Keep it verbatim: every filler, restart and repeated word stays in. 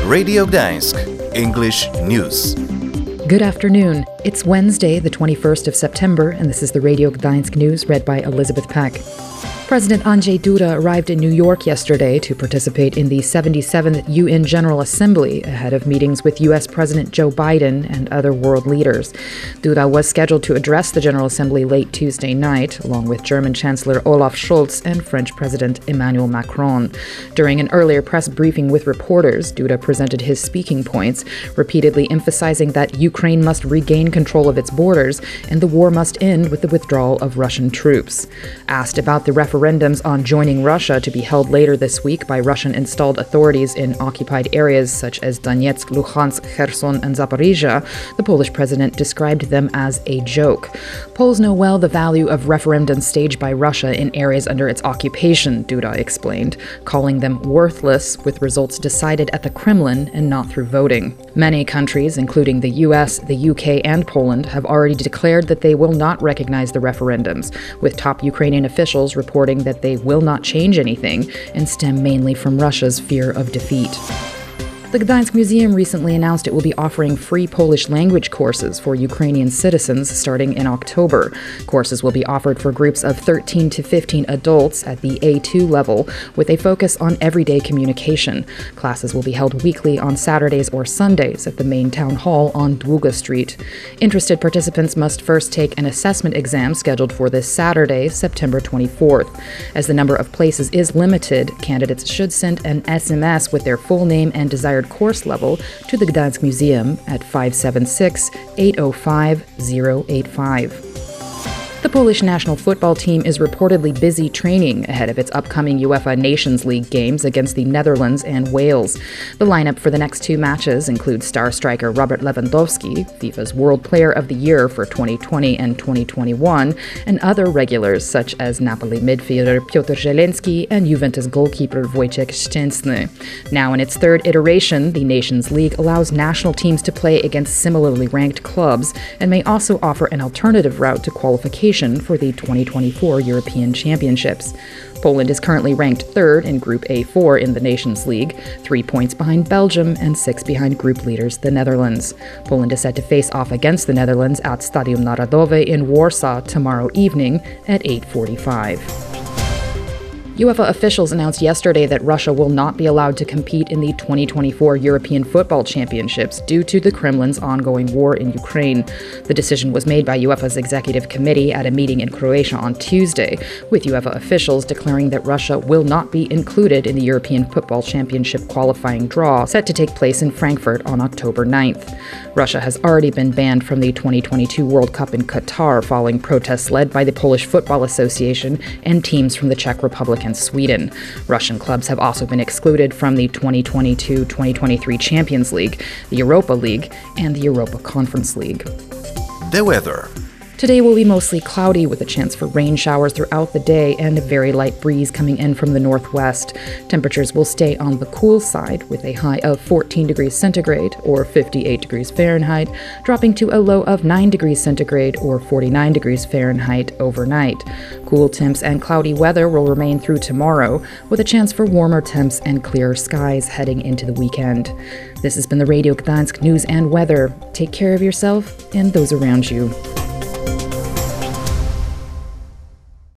Radio Gdańsk, English News. Good afternoon. It's Wednesday, the twenty-first of September, and this is the Radio Gdańsk News read by Elizabeth Peck. President Andrzej Duda arrived in New York yesterday to participate in the seventy-seventh U N General Assembly ahead of meetings with U S President Joe Biden and other world leaders. Duda was scheduled to address the General Assembly late Tuesday night, along with German Chancellor Olaf Scholz and French President Emmanuel Macron. During an earlier press briefing with reporters, Duda presented his speaking points, repeatedly emphasizing that Ukraine must regain control of its borders and the war must end with the withdrawal of Russian troops. Asked about the referendum Referendums on joining Russia to be held later this week by Russian-installed authorities in occupied areas such as Donetsk, Luhansk, Kherson, and Zaporizhia, the Polish president described them as a joke. Poles know well the value of referendums staged by Russia in areas under its occupation, Duda explained, calling them worthless, with results decided at the Kremlin and not through voting. Many countries, including the U S, the U K, and Poland, have already declared that they will not recognize the referendums, with top Ukrainian officials reporting that they will not change anything and stem mainly from Russia's fear of defeat. The Gdańsk Museum recently announced it will be offering free Polish language courses for Ukrainian citizens starting in October. Courses will be offered for groups of thirteen to fifteen adults at the A two level, with a focus on everyday communication. Classes will be held weekly on Saturdays or Sundays at the main town hall on Długa Street. Interested participants must first take an assessment exam scheduled for this Saturday, September twenty-fourth. As the number of places is limited, candidates should send an S M S with their full name and desired course level to the Gdańsk Museum at five seven six, eight zero five, zero eight five. The Polish national football team is reportedly busy training ahead of its upcoming UEFA Nations League games against the Netherlands and Wales. The lineup for the next two matches includes star striker Robert Lewandowski, FIFA's World Player of the Year for twenty twenty and twenty twenty-one, and other regulars such as Napoli midfielder Piotr Zieliński and Juventus goalkeeper Wojciech Szczęsny. Now in its third iteration, the Nations League allows national teams to play against similarly ranked clubs and may also offer an alternative route to qualification for the twenty twenty-four European Championships. Poland is currently ranked third in Group A four in the Nations League, three points behind Belgium and six behind group leaders, the Netherlands. Poland is set to face off against the Netherlands at Stadium Narodowe in Warsaw tomorrow evening at eight forty-five. UEFA officials announced yesterday that Russia will not be allowed to compete in the twenty twenty-four European Football Championships due to the Kremlin's ongoing war in Ukraine. The decision was made by UEFA's executive committee at a meeting in Croatia on Tuesday, with UEFA officials declaring that Russia will not be included in the European Football Championship qualifying draw set to take place in Frankfurt on October ninth. Russia has already been banned from the twenty twenty-two World Cup in Qatar following protests led by the Polish Football Association and teams from the Czech Republic and Sweden. Russian clubs have also been excluded from the twenty twenty-two twenty twenty-three Champions League, the Europa League, and the Europa Conference League. The weather. Today will be mostly cloudy with a chance for rain showers throughout the day and a very light breeze coming in from the northwest. Temperatures will stay on the cool side with a high of fourteen degrees centigrade or fifty-eight degrees Fahrenheit, dropping to a low of nine degrees centigrade or forty-nine degrees Fahrenheit overnight. Cool temps and cloudy weather will remain through tomorrow, with a chance for warmer temps and clearer skies heading into the weekend. This has been the Radio Gdańsk News and Weather. Take care of yourself and those around you.